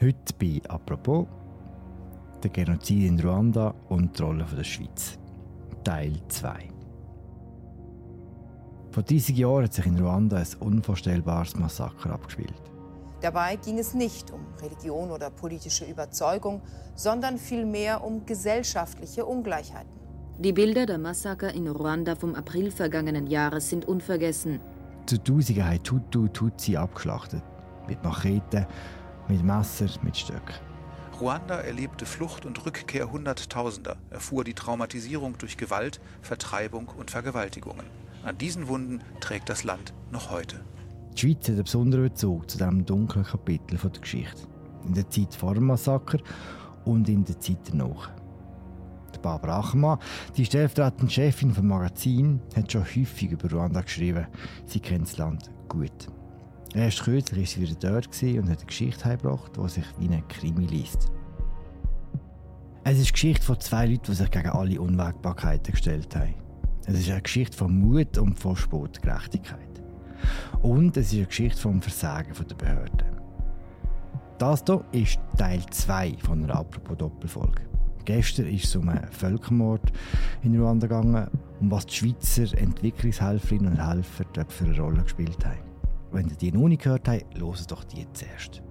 Heute bei «Apropos» der Genozid in Ruanda und die Rolle der Schweiz. Teil 2. Vor 30 Jahren hat sich in Ruanda ein unvorstellbares Massaker abgespielt. Dabei ging es nicht um Religion oder politische Überzeugung, sondern vielmehr um gesellschaftliche Ungleichheiten. Die Bilder der Massaker in Ruanda vom April vergangenen Jahres sind unvergessen. Zu Tausenden haben Hutu und Tutsi abgeschlachtet. Mit Macheten, mit Messer, mit Stöcken. Ruanda erlebte Flucht und Rückkehr Hunderttausender, erfuhr die Traumatisierung durch Gewalt, Vertreibung und Vergewaltigungen. An diesen Wunden trägt das Land noch heute. Die Schweiz hat einen besonderen Bezug zu diesem dunklen Kapitel der Geschichte. In der Zeit vor dem Massaker und in der Zeit danach. Barbara Achermann, die stellvertretende Chefin des Magazins, hat schon häufig über Ruanda geschrieben. Sie kennt das Land gut. Erst kürzlich war sie wieder dort und hat eine Geschichte heimgebracht, die sich wie ein Krimi liest. Es ist die Geschichte von zwei Leuten, die sich gegen alle Unwägbarkeiten gestellt haben. Es ist eine Geschichte von Mut und von Sportgerechtigkeit. Und es ist eine Geschichte vom Versagen der Behörden. Das hier ist Teil 2 von einer «Apropos» Doppelfolge. Gestern ist es um einen Völkermord in Ruanda gegangen und was die Schweizer Entwicklungshelferinnen und Helfer dort für eine Rolle gespielt haben. Wenn ihr die noch nicht gehört habt, hört doch die zuerst.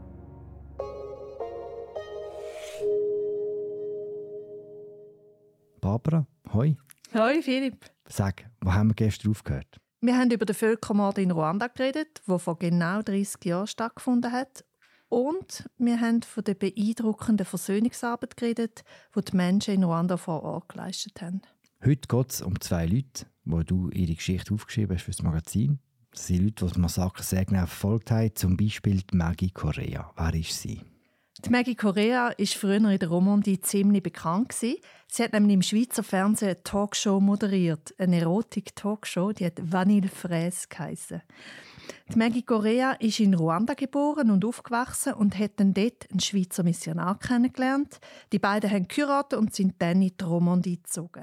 Barbara, hoi. Hoi Philipp. Sag, wo haben wir gestern aufgehört? Wir haben über den Völkermord in Ruanda geredet, der vor genau 30 Jahren stattgefunden hat. Und wir haben von der beeindruckenden Versöhnungsarbeit geredet, die die Menschen in Ruanda vor Ort geleistet haben. Heute geht es um zwei Leute, wo du ihre Geschichte aufgeschrieben hast für das Magazin. Das sind Leute, die das Massaker sehr genau verfolgt haben, zum Beispiel die Maggie Correa. Wer ist sie? Die Maggie Correa war früher in der Romandie ziemlich bekannt. Sie hat nämlich im Schweizer Fernsehen eine Talkshow moderiert, eine Erotik-Talkshow, die hat «Vanille Fraise» geheissen. Die Maggie Correa ist in Ruanda geboren und aufgewachsen und hat dann dort einen Schweizer Missionar kennengelernt. Die beiden haben geheiratet und sind dann in die Romandie gezogen.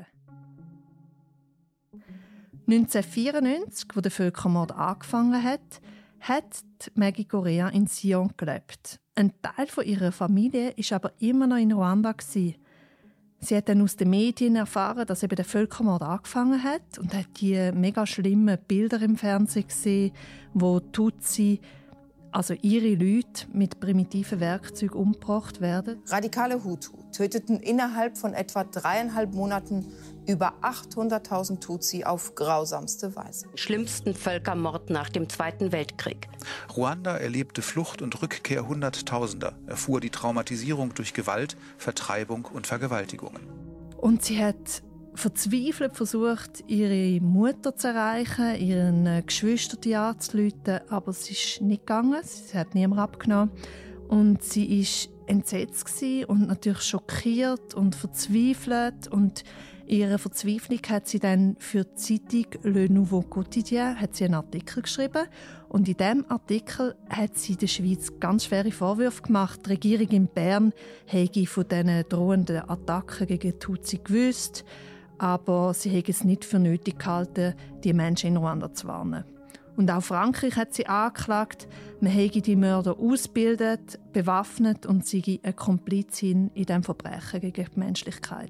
1994, als der Völkermord angefangen hat Maggie Correa in Sion gelebt. Ein Teil von ihrer Familie war aber immer noch in Ruanda. Sie hat dann aus den Medien erfahren, dass eben der Völkermord angefangen hat und hat die mega schlimmen Bilder im Fernsehen gesehen, wo Tutsi, also ihre Leute, mit primitiven Werkzeugen umgebracht werden. Radikale Hutu töteten innerhalb von etwa 3,5 Monaten über 800.000 Tutsi auf grausamste Weise. Schlimmsten Völkermord nach dem Zweiten Weltkrieg. Ruanda erlebte Flucht und Rückkehr Hunderttausender, erfuhr die Traumatisierung durch Gewalt, Vertreibung und Vergewaltigungen. Und sie hat verzweifelt versucht, ihre Mutter zu erreichen, ihren Geschwistern anzurufen, aber es ist nicht gegangen. Sie hat niemand abgenommen. Und sie war entsetzt und natürlich schockiert und verzweifelt. Und ihre Verzweiflung hat sie dann für die Zeitung Le Nouveau Quotidien hat sie einen Artikel geschrieben. Und in diesem Artikel hat sie der Schweiz ganz schwere Vorwürfe gemacht. Die Regierung in Bern hätte von diesen drohenden Attacken gegen Tutsi gewusst, aber sie hätte es nicht für nötig gehalten, die Menschen in Ruanda zu warnen. Und auch Frankreich hat sie angeklagt, man hätte die Mörder ausgebildet, bewaffnet und sei eine Komplizin in diesem Verbrechen gegen die Menschlichkeit.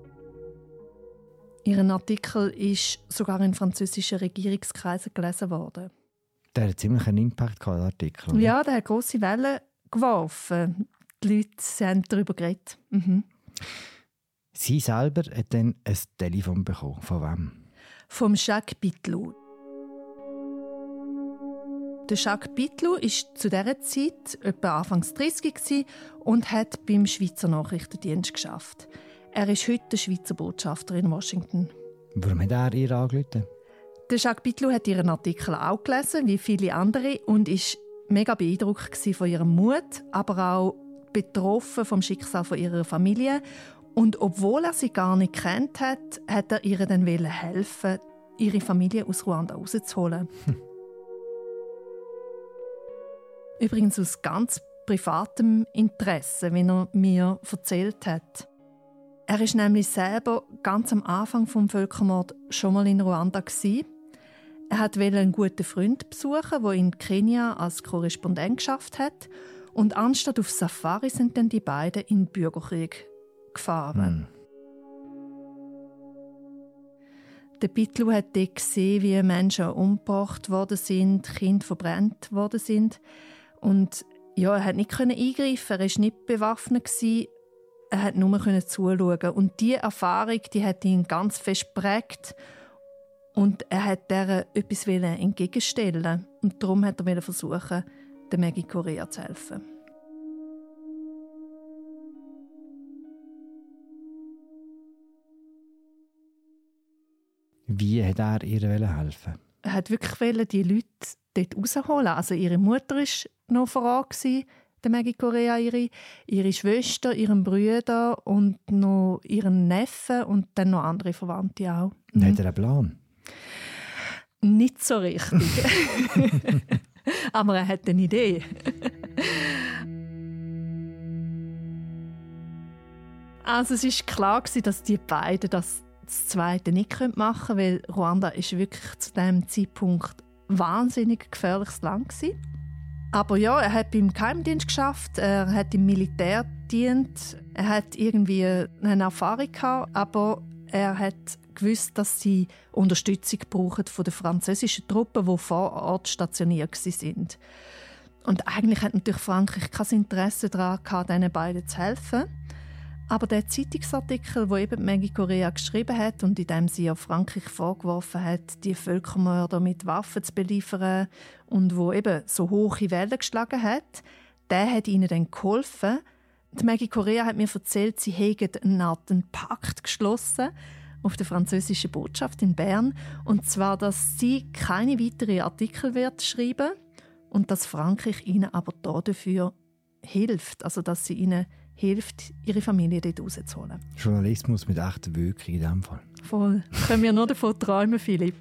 Ihren Artikel ist sogar in französischen Regierungskreisen gelesen worden. Der hat ziemlich einen Impact gehabt, der Artikel. Oder? Ja, der hat grosse Wellen geworfen. Die Leute haben darüber geredet. Mhm. Sie selber hat dann ein Telefon bekommen. Von wem? Vom Jacques Bitlou. Der Jacques Bitlou war zu dieser Zeit etwa Anfangs 30 und hat beim Schweizer Nachrichtendienst gearbeitet. Er ist heute der Schweizer Botschafter in Washington. Warum hat er ihr angerufen? Der Jacques Bitlou hat ihren Artikel auch gelesen, wie viele andere, und war mega beeindruckt von ihrem Mut, aber auch betroffen vom Schicksal von ihrer Familie. Und obwohl er sie gar nicht kennt hat, hat er ihr dann helfen, ihre Familie aus Ruanda rauszuholen. Übrigens aus ganz privatem Interesse, wie er mir erzählt hat. Er war nämlich selber ganz am Anfang des Völkermords schon mal in Ruanda. Er wollte einen guten Freund besuchen, der in Kenia als Korrespondent gearbeitet hat. Und anstatt auf Safari sind dann die beiden in den Bürgerkrieg gefahren. Der Pitlu hat dort gesehen, wie Menschen umgebracht worden sind, Kinder verbrannt worden sind. Und ja, er konnte nicht eingreifen, er war nicht bewaffnet. Er konnte nur zuschauen. Und diese Erfahrung, die hat ihn ganz fest geprägt. Und er wollte der etwas entgegenstellen. Und darum hat er versuchen, der Maggie Correa zu helfen. Wie hat er ihr helfen? Er wollte wirklich die Leute dort rausholen. Also ihre Mutter war noch vor Ort, der Maggie Correa, ihre Schwester, ihren Bruder und noch ihren Neffen und dann noch andere Verwandte auch. Hat er einen Plan? Nicht so richtig. Aber er hat eine Idee. Also es war klar, dass die beiden das Zweite nicht machen können, weil Ruanda ist wirklich zu diesem Zeitpunkt wahnsinnig gefährliches Land war. Aber ja, er hat beim Geheimdienst geschafft, er hat im Militär gedient, er hat irgendwie eine Erfahrung gehabt, aber er hat gewusst, dass sie Unterstützung brauchen von den französischen Truppen, die vor Ort stationiert waren. Und eigentlich hat natürlich Frankreich kein Interesse daran gehabt, diesen beiden zu helfen. Aber der Zeitungsartikel, den eben Maggie Correa geschrieben hat und in dem sie ja Frankreich vorgeworfen hat, die Völkermörder mit Waffen zu beliefern und wo eben so hohe Wellen geschlagen hat, der hat ihnen dann geholfen. Die Maggie Correa hat mir erzählt, sie hätten einen Pakt geschlossen auf der französischen Botschaft in Bern, und zwar, dass sie keine weiteren Artikel wird schreiben und dass Frankreich ihnen aber dafür hilft, also dass sie ihnen hilft, ihre Familie dort rauszuholen. Journalismus mit echter Wirkung in diesem Fall. Voll. Können wir nur davon träumen, Philipp?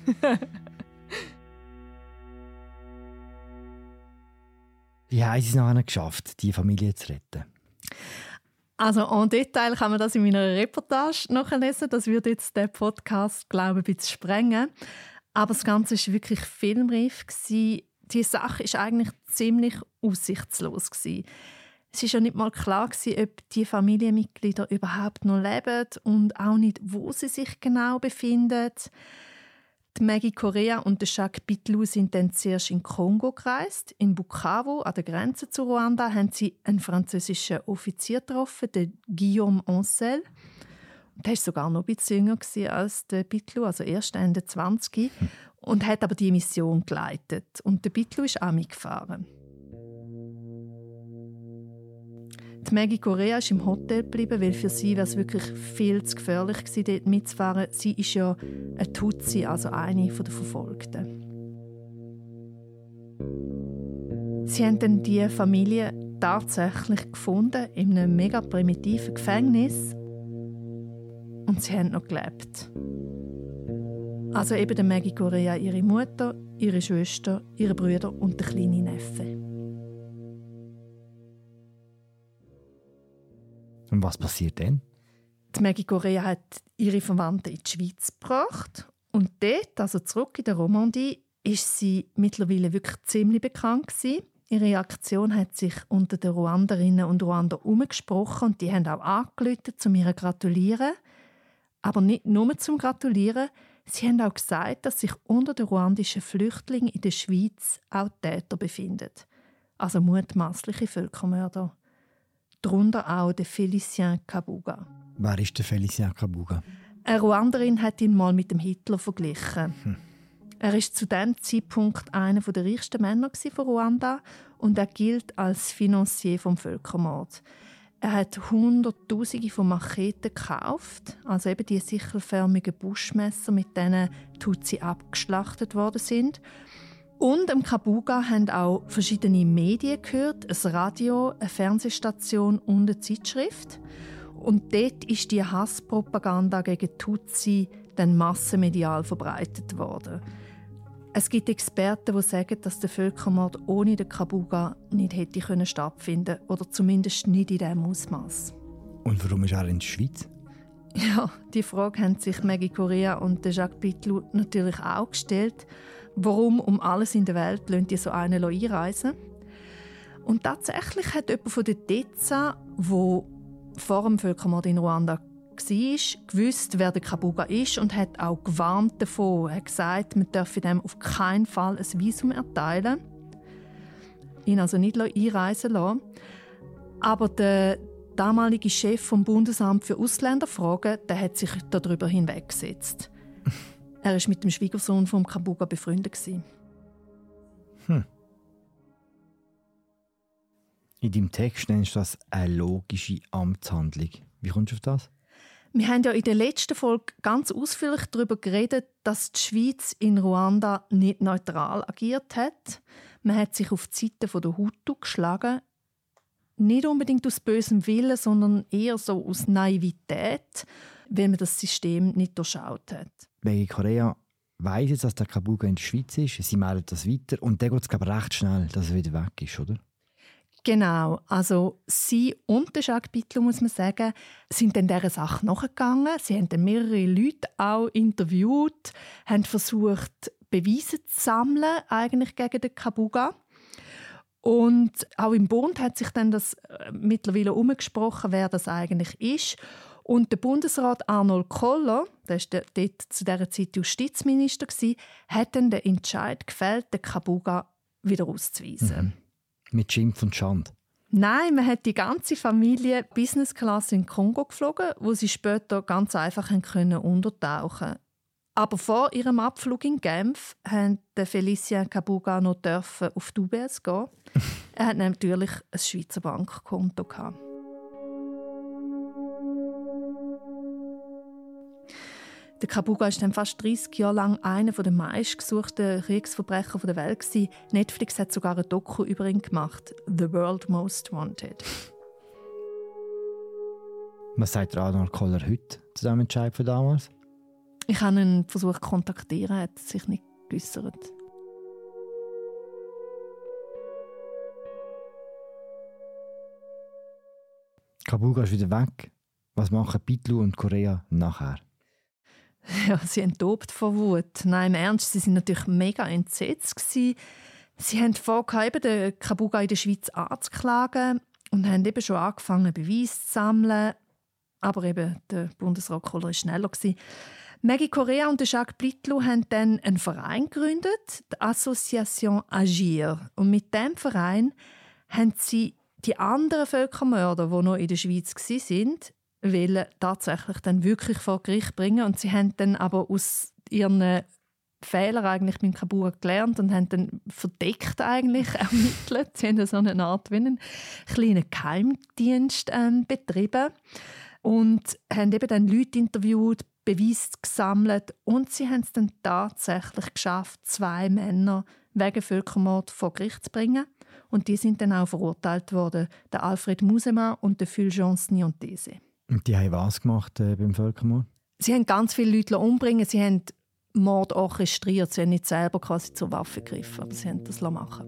Wie haben Sie es noch geschafft, die Familie zu retten? Also en Detail kann man das in meiner Reportage nachlesen. Das würde jetzt den Podcast, glaube ich, ein bisschen sprengen. Aber das Ganze war wirklich filmreif. Die Sache war eigentlich ziemlich aussichtslos. Es war ja nicht mal klar, ob die Familienmitglieder überhaupt noch leben und auch nicht, wo sie sich genau befinden. Die Maggie Correa und der Jacques Pitlu sind dann zuerst in Kongo gereist. In Bukavu, an der Grenze zu Ruanda, haben sie einen französischen Offizier getroffen, den Guillaume Ancel. Der war sogar noch ein bisschen jünger als der Pitlu, also erst Ende 20, und hat aber die Mission geleitet. Und der Pitlu ist auch mitgefahren. Die Maggie Correa ist im Hotel geblieben, weil für sie wäre es wirklich viel zu gefährlich gewesen, dort mitzufahren. Sie ist ja eine Tutsi, also eine der Verfolgten. Sie haben dann die Familie tatsächlich gefunden, in einem mega primitiven Gefängnis. Und sie haben noch gelebt. Also eben der Maggie Correa, ihre Mutter, ihre Schwester, ihre Brüder und der kleine Neffe. Und was passiert dann? Die Maggie Correa hat ihre Verwandten in die Schweiz gebracht. Und dort, also zurück in der Romandie, ist sie mittlerweile wirklich ziemlich bekannt gewesen. Ihre Aktion hat sich unter den Ruanderinnen und Ruander herumgesprochen und die haben auch angerufen, um ihr zu gratulieren. Aber nicht nur zum Gratulieren, sie haben auch gesagt, dass sich unter den ruandischen Flüchtlingen in der Schweiz auch Täter befinden. Also mutmaßliche Völkermörder. Darunter auch der Félicien Kabuga. Wer ist der Félicien Kabuga? Eine Ruanderin hat ihn mal mit dem Hitler verglichen. Er war zu diesem Zeitpunkt einer der reichsten Männer von Ruanda und er gilt als Finanzier vom Völkermord. Er hat Hunderttausende von Macheten gekauft, also eben die sichelförmigen Buschmesser, mit denen Tutsi abgeschlachtet worden sind. Und am Kabuga haben auch verschiedene Medien gehört, ein Radio, eine Fernsehstation und eine Zeitschrift. Und dort ist die Hasspropaganda gegen Tutsi dann massenmedial verbreitet worden. Es gibt Experten, die sagen, dass der Völkermord ohne den Kabuga nicht hätte stattfinden können, oder zumindest nicht in diesem Ausmaß. Und warum ist er in der Schweiz? Ja, die Frage haben sich Maggie Correa und Jacques Pitlu natürlich auch gestellt. Warum um alles in der Welt lassen die so einen einreisen? Und tatsächlich hat jemand von der DEZA, der vor dem Völkermord in Ruanda war, gewusst, wer der Kabuga ist und hat auch gewarnt davon. Er hat gesagt, man dürfe dem auf keinen Fall ein Visum erteilen. Ihn also nicht einreisen lassen. Aber der damalige Chef vom Bundesamt für Ausländerfragen, der hat sich darüber hinweggesetzt. Er war mit dem Schwiegersohn von Kabuga befreundet. In deinem Text nennst du das eine logische Amtshandlung. Wie kommst du auf das? Wir haben ja in der letzten Folge ganz ausführlich darüber geredet, dass die Schweiz in Ruanda nicht neutral agiert hat. Man hat sich auf die Seite der Hutu geschlagen. Nicht unbedingt aus bösem Willen, sondern eher so aus Naivität, weil man das System nicht durchschaut hat. Wegen Korea weiss jetzt, dass der Kabuga in der Schweiz ist. Sie melden das weiter und dann geht es recht schnell, dass er wieder weg ist, oder? Genau, also sie und der Jacques Bitlo, muss man sagen, sind dann dieser Sache nachgegangen. Sie haben dann mehrere Leute auch interviewt, haben versucht, Beweise zu sammeln eigentlich gegen den Kabuga. Und auch im Bund hat sich dann das mittlerweile umgesprochen, wer das eigentlich ist. Und der Bundesrat Arnold Koller, der war dort zu dieser Zeit Justizminister, hat dann den Entscheid gefällt, den Kabuga wieder auszuweisen. Mit Schimpf und Schande? Nein, man hat die ganze Familie Business Class in Kongo geflogen, wo sie später ganz einfach untertauchen konnten. Aber vor ihrem Abflug in Genf durfte Félicien Kabuga noch auf die UBS gehen. Er hatte natürlich ein Schweizer Bankkonto gehabt. Der Kabuga war dann fast 30 Jahre lang einer der meistgesuchten Kriegsverbrecher der Welt. Netflix hat sogar ein Doku über ihn gemacht, «The World Most Wanted». Was sagt Arnold Koller heute zu diesem Entscheid von damals? Ich habe ihn versucht zu kontaktieren, er hat sich nicht geäussert. Kabuga ist wieder weg. Was machen Bitlo und Korea nachher? Ja, sie haben tobt vor Wut. Nein, im Ernst, sie waren natürlich mega entsetzt. Sie haben vorgehabt, den Kabuga in der Schweiz anzuklagen und haben eben schon angefangen, Beweise zu sammeln. Aber eben, der Bundesrat Koller war schneller. Maggie Korea und Jacques Bitlo haben dann einen Verein gegründet, die Association Agir. Und mit diesem Verein haben sie die anderen Völkermörder, die noch in der Schweiz waren, wollen tatsächlich dann wirklich vor Gericht bringen. Und sie haben dann aber aus ihren Fehlern eigentlich mit Kabuga gelernt und haben dann verdeckt eigentlich ermittelt. Sie haben so eine Art wie einen kleinen Geheimdienst betrieben und haben eben dann Leute interviewt, Beweise gesammelt und sie haben es dann tatsächlich geschafft, 2 Männer wegen Völkermord vor Gericht zu bringen. Und die sind dann auch verurteilt worden, der Alfred Musema und der Fulgence Niantese. Und die haben was gemacht beim Völkermord? Sie haben ganz viele Leute umbringen. Sie haben Mord orchestriert. Sie haben nicht selber quasi zur Waffe gegriffen, aber sie haben das machen.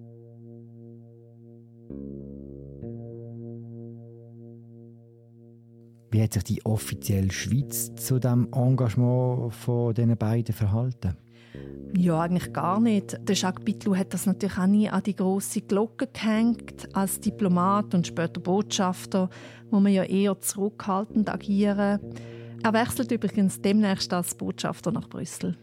Wie hat sich die offizielle Schweiz zu dem Engagement von diesen beiden verhalten? Ja, eigentlich gar nicht. Der Jacques Bitlo hat das natürlich auch nie an die grosse Glocke gehängt. Als Diplomat und später Botschafter muss man ja eher zurückhaltend agieren. Er wechselt übrigens demnächst als Botschafter nach Brüssel.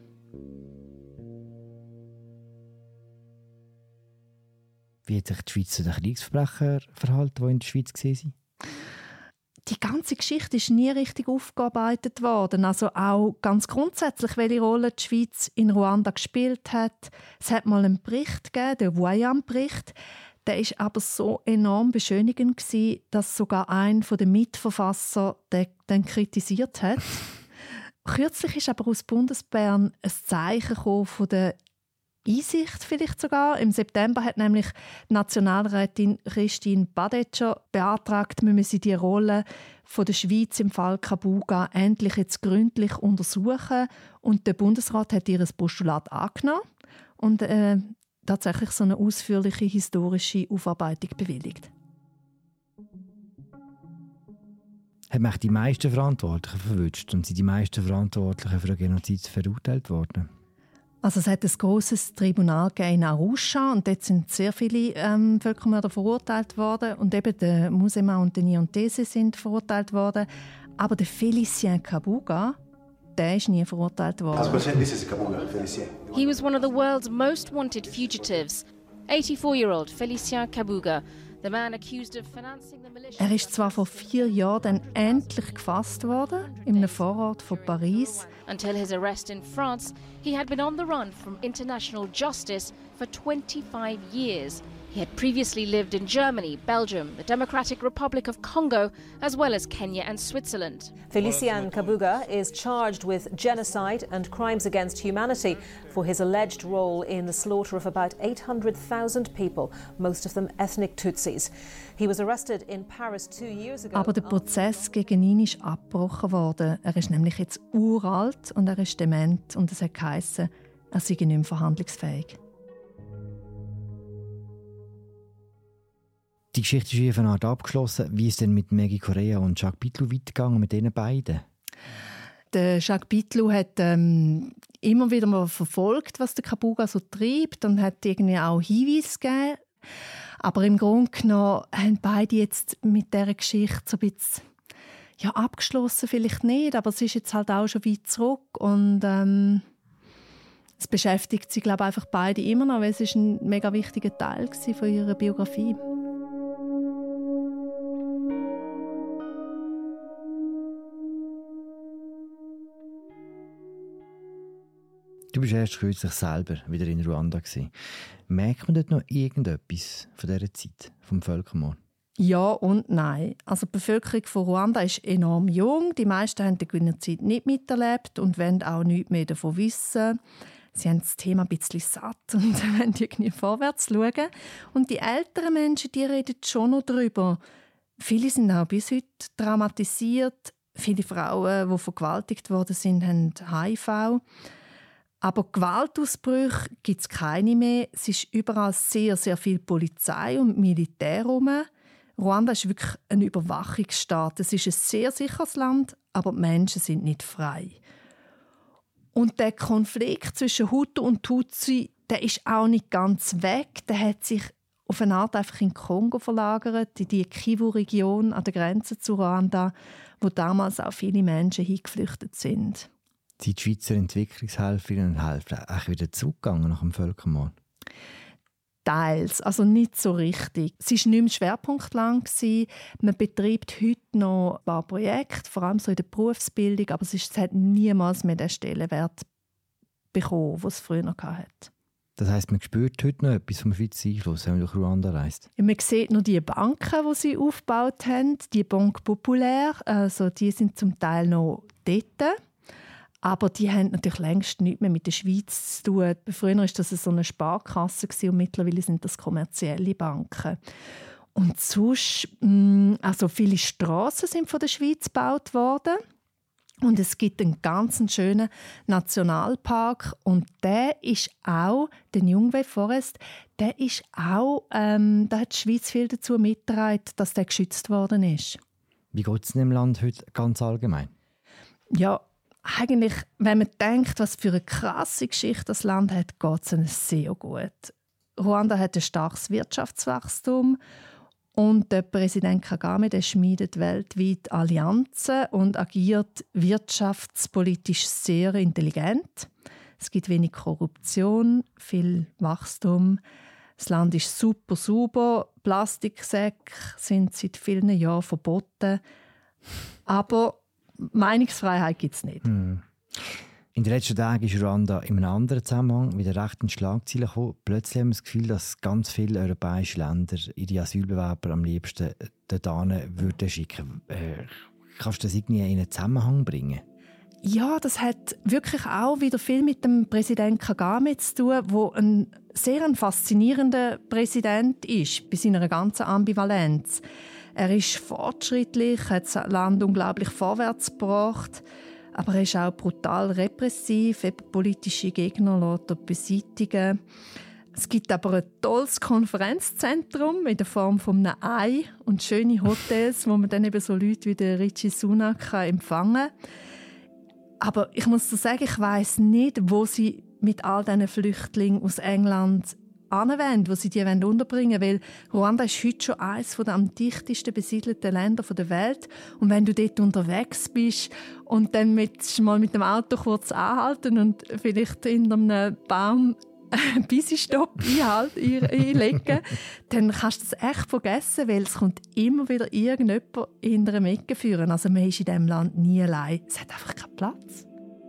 Wie hat sich die Schweiz zu den Kriegsverbrechern verhalten, die in der Schweiz waren? Die ganze Geschichte ist nie richtig aufgearbeitet worden. Also auch ganz grundsätzlich, welche Rolle die Schweiz in Ruanda gespielt hat. Es hat mal einen Bericht gegeben, den Voyant-Bericht. Der war aber so enorm beschönigend, dass sogar einer der Mitverfasser den kritisiert hat. Kürzlich ist aber aus Bundesbern ein Zeichen von der Einsicht vielleicht sogar. Im September hat nämlich die Nationalrätin Christine Badetscher beantragt, man müsse die Rolle von der Schweiz im Fall Kabuga endlich jetzt gründlich untersuchen. Und der Bundesrat hat ihr Postulat angenommen und tatsächlich so eine ausführliche historische Aufarbeitung bewilligt. Haben die meisten Verantwortlichen verwünscht und sind die meisten Verantwortlichen für den Genozid verurteilt worden? Also es hat ein grosses Tribunal in Arusha und dort sind sehr viele Völkermörder verurteilt worden. Und eben der Musema und der Nyontese sind verurteilt worden. Aber der Félicien Kabuga, der ist nie verurteilt worden. He was one of the world's most wanted fugitives. 84-year-old Félicien Kabuga, the man accused of financing the militia. Er ist zwar vor 4 Jahren dann endlich gefasst worden, in einem Vorort von Paris. Until his arrest in France, he had been on the run from international justice for 25 years. He had previously lived in Germany, Belgium, the Democratic Republic of Congo, as well as Kenya and Switzerland. Félicien Kabuga is charged with genocide and crimes against humanity for his alleged role in the slaughter of about 800,000 people, most of them ethnic Tutsis. He was arrested in Paris 2 years ago. Aber der Prozess gegen ihn ist abgebrochen worden. Er ist nämlich jetzt uralt und er ist dement und es hat geheissen, er sei nicht mehr verhandlungsfähig. Die Geschichte ist auf eine Art abgeschlossen. Wie ist es denn mit Maggie Correa und Jacques Pitlou weitergegangen, mit diesen beiden? Der Jacques Pitlou hat immer wieder mal verfolgt, was der Kabuga so treibt und hat irgendwie auch Hinweise gegeben. Aber im Grunde genommen haben beide jetzt mit dieser Geschichte so ein bisschen abgeschlossen, vielleicht nicht, aber es ist jetzt halt auch schon weit zurück und es beschäftigt sie, glaube ich, einfach beide immer noch, weil es ist ein mega wichtiger Teil von ihrer Biografie. Du bist erst kürzlich selber wieder in Ruanda gewesen. Merkt man dort noch irgendetwas von dieser Zeit, vom Völkermord? Ja und nein. Also die Bevölkerung von Ruanda ist enorm jung. Die meisten haben die Genozid nicht miterlebt und wollen auch nichts mehr davon wissen. Sie haben das Thema ein bisschen satt und wollen irgendwie vorwärts schauen. Und die älteren Menschen, die reden schon noch darüber. Viele sind auch bis heute traumatisiert. Viele Frauen, die vergewaltigt worden sind, haben HIV. Aber Gewaltausbrüche gibt es keine mehr. Es ist überall sehr, sehr viel Polizei und Militär herum. Ruanda ist wirklich ein Überwachungsstaat. Es ist ein sehr sicheres Land, aber die Menschen sind nicht frei. Und der Konflikt zwischen Hutu und Tutsi, der ist auch nicht ganz weg. Der hat sich auf eine Art einfach in Kongo verlagert, in die Kivu-Region an der Grenze zu Ruanda, wo damals auch viele Menschen hingeflüchtet sind. Sind die Schweizer Entwicklungshelferinnen und Helfer auch wieder zurückgegangen nach dem Völkermord? Teils, also nicht so richtig. Es war nicht mehr schwerpunktlang. Man betreibt heute noch ein paar Projekte, vor allem so in der Berufsbildung, aber es hat niemals mehr den Stellenwert bekommen, den es früher noch hatte. Das heisst, man spürt heute noch etwas vom Schweizer Einfluss, wenn man durch Ruanda reist? Ja, man sieht noch die Banken, die sie aufgebaut haben, die Banque Populaire, also die sind zum Teil noch dort. Aber die haben natürlich längst nichts mehr mit der Schweiz zu tun. Früher war das so eine Sparkasse und mittlerweile sind das kommerzielle Banken. Und sonst, also viele Strassen sind von der Schweiz gebaut worden. Und es gibt einen ganz schönen Nationalpark. Und der ist auch, der Nyungwe Forest, der ist auch, da hat die Schweiz viel dazu mitgetragen, dass der geschützt worden ist. Wie geht es in dem Land heute ganz allgemein? Ja, eigentlich, wenn man denkt, was für eine krasse Geschichte das Land hat, geht es ihnen sehr gut. Ruanda hat ein starkes Wirtschaftswachstum und der Präsident Kagame, der schmiedet weltweit Allianzen und agiert wirtschaftspolitisch sehr intelligent. Es gibt wenig Korruption, viel Wachstum. Das Land ist super sauber. Plastiksäcke sind seit vielen Jahren verboten. Aber Meinungsfreiheit gibt es nicht. In den letzten Tagen ist Ruanda in einem anderen Zusammenhang wieder recht in Schlagzeilen gekommen. Plötzlich haben wir das Gefühl, dass ganz viele europäische Länder ihre Asylbewerber am liebsten dorthin würden schicken. Kannst du das irgendwie in einen Zusammenhang bringen? Ja, das hat wirklich auch wieder viel mit dem Präsident Kagame zu tun, der ein sehr faszinierender Präsident ist, bei seiner ganzen Ambivalenz. Er ist fortschrittlich, hat das Land unglaublich vorwärts gebracht, aber er ist auch brutal repressiv, eben politische Gegner lässt er beseitigen. Es gibt aber ein tolles Konferenzzentrum in der Form von einem Ei und schöne Hotels, wo man dann eben so Leute wie der Rishi Sunak empfangen kann. Aber ich muss dir sagen, ich weiss nicht, wo sie mit all diesen Flüchtlingen aus England anwenden, wo sie die unterbringen wollen. Weil Ruanda ist heute schon eines der am dichtesten besiedelten Länder der Welt. Und wenn du dort unterwegs bist und dann mal mit dem Auto kurz anhalten und vielleicht in einem Baum einen Busy-Stopp einlegen, dann kannst du das echt vergessen, weil es kommt immer wieder irgendjemand in einer Ecke führen. Also man ist in diesem Land nie allein. Es hat einfach keinen Platz.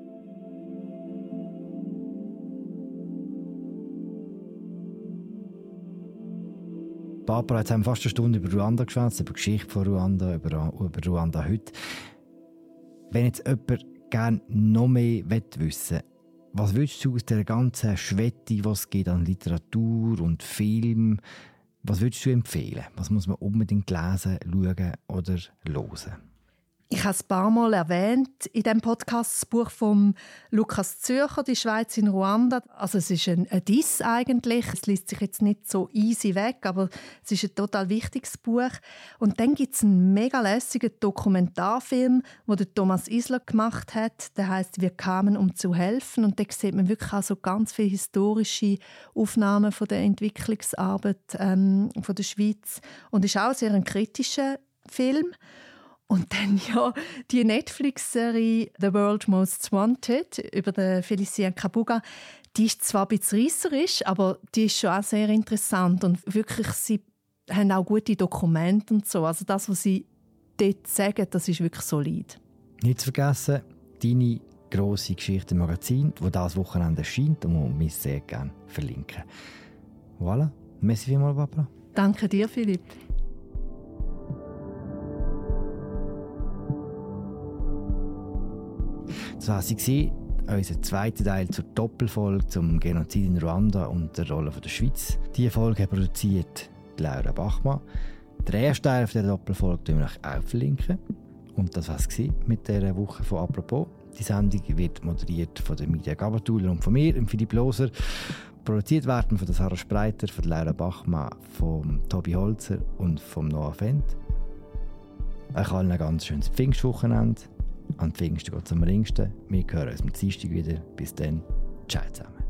Barbara, jetzt haben wir fast eine Stunde über Ruanda geschwätzt, über die Geschichte von Ruanda, über Ruanda heute. Wenn jetzt jemand gerne noch mehr wissen will, was würdest du aus der ganzen Schwette, die es gibt an Literatur und Film, was würdest du empfehlen? Was muss man unbedingt lesen, schauen oder hören? Ich habe es ein paar Mal erwähnt in diesem Podcast das Buch von Lukas Zürcher, «Die Schweiz in Ruanda». Also es ist ein Diss eigentlich. Es liest sich jetzt nicht so easy weg, aber es ist ein total wichtiges Buch. Und dann gibt es einen mega lässigen Dokumentarfilm, den Thomas Isler gemacht hat. Der heißt «Wir kamen, um zu helfen». Und da sieht man wirklich auch so ganz viele historische Aufnahmen von der Entwicklungsarbeit von der Schweiz. Und es ist auch sehr ein kritischer Film. Und dann ja die Netflix-Serie «The World Most Wanted» über den Felicien Kabuga, die ist zwar ein bisschen reisserisch, aber die ist schon auch sehr interessant. Und wirklich, sie haben auch gute Dokumente und so. Also das, was sie dort sagen, das ist wirklich solid. Nicht zu vergessen, deine grosse Geschichte im Magazin, die dieses Wochenende erscheint und wir mich sehr gerne verlinken. Voilà. Merci vielmals, Barbara. Danke dir, Philipp. Das war sie, unser zweiter Teil zur Doppelfolge zum Genozid in Ruanda und der Rolle der Schweiz. Diese Folge produziert Laura Bachmann. Den ersten Teil dieser Doppelfolge verlinken wir auch verlinken. Und das war es mit dieser Woche von «Apropos». Die Sendung wird moderiert von der Media Gabatuller und von mir, Philipp Loser. Produziert werden von Sarah Spreiter, von Laura Bachmann, von Tobi Holzer und von Noah Fendt. Euch allen ein ganz schönes Pfingstwochenende. An Pfingsten geht es am ringsten. Wir hören uns am Dienstag wieder. Bis dann. Ciao zusammen.